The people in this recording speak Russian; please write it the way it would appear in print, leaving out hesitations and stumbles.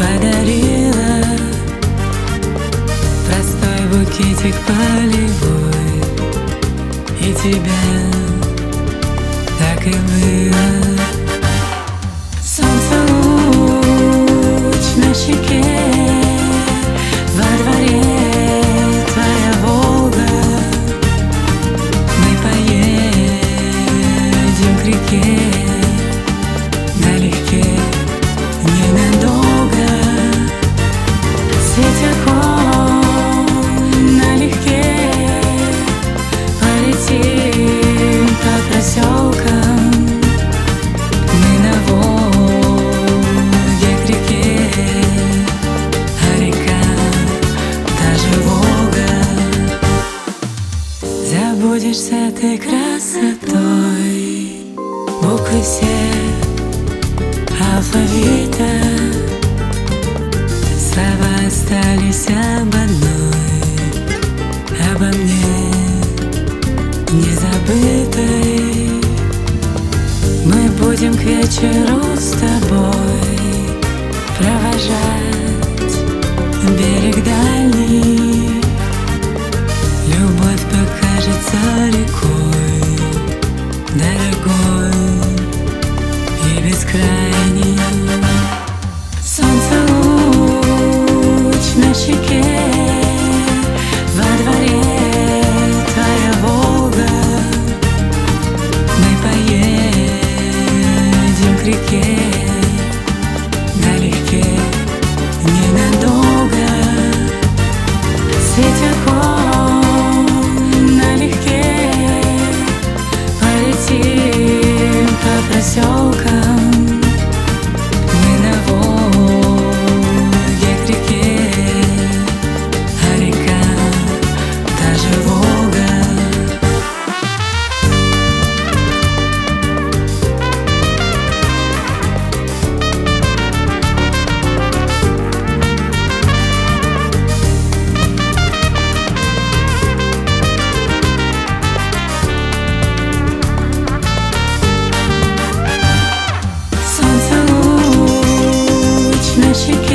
подарила простой букетик полевой, и тебя так и было. Солнце луч на щеке, во дворе твоя Волга. Мы поедем к реке налегке, ненадолго. Светяком налегке полетим по проселкам. Мы на Волге к реке, а река даже Волга. Забудешься ты красотой, буквы все алфавита, слова остались об одной, обо мне незабытой. Мы будем к вечеру с тобой провожать берег дальний. Любовь покажется рекой, дорогой и бескрайней. Солнце луч на щеке, во дворе твоя Волга. Мы поедем к реке налегке, ненадолго. Светяком налегке полетим по проселкам. Мы на Волге к реке, а река даже Волга. Солнце луч на щеке,